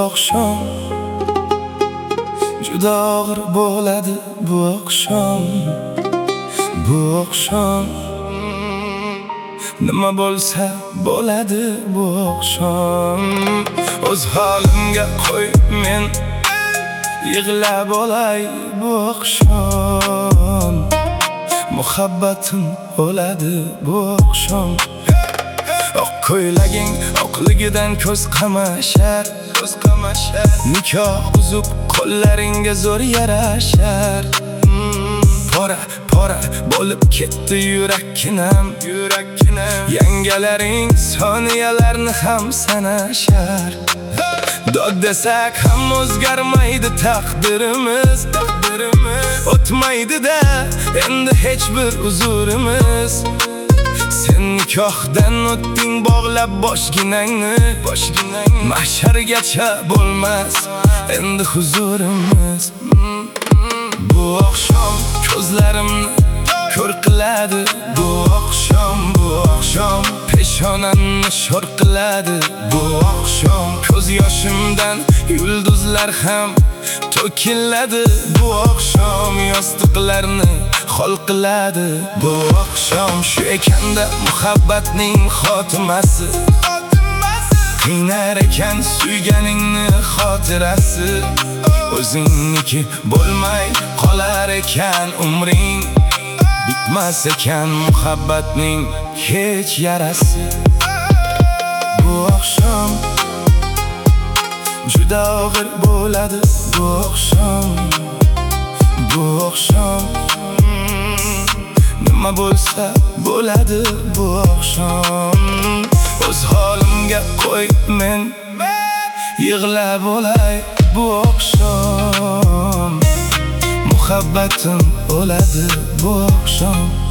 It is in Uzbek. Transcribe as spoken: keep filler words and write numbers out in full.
oqshom juda og'ir bo'ladi bu oqshom. Bu oqshom nima bo'lsa bo'ladi bu oqshom. O'z holimga qo'y men yig'lab olay bu oqshom. Muhabbatim o'ladi bu oqshom. Oq ko'ylaging oqligidan ko'z qamashar, ko'z qamashar. Nikoh buzib qo'llaringga zo'r yarashar. Pora pora bo'lib ketdi yurakkinam, yurakkinam. Yangalaring soniyalarni ham sanashar. Dod desak ham o'zgarmaydi taqdirimiz, taqdirimiz. O'tmaydi-da endi hech bir huzurimiz. Sen nikohdan o'tding bog'lab boshginangni, boshginangni. Mahshargacha bo'lmas endi huzurimiz. Bu oqshom ko'zlarimni ko'r qiladi bu oqshom. Bu oqshom peshonamni sho'r qiladi bu oqshom. Ko'z yoshimdan yulduzlar ham to'kiladi bu oqshom. Yostiqlarni xol qiladi bu oqshom. Shu ekanda muhabbatning xotimasi, qiynar ekan suyganingni xotirasi. O'zingniki bo'lmay qolar ekan umring, bitmas ekan muhabbatning hech yarasi. Bu oqshom juda og'ir bo'ladi bu oqshom. Bu oqshom nima bo'lsa bo'ladi bu oqshom. O'z holimga qo'y men yig'lab olay bu oqshom. Muhabbatim o'ladi bu oqshom.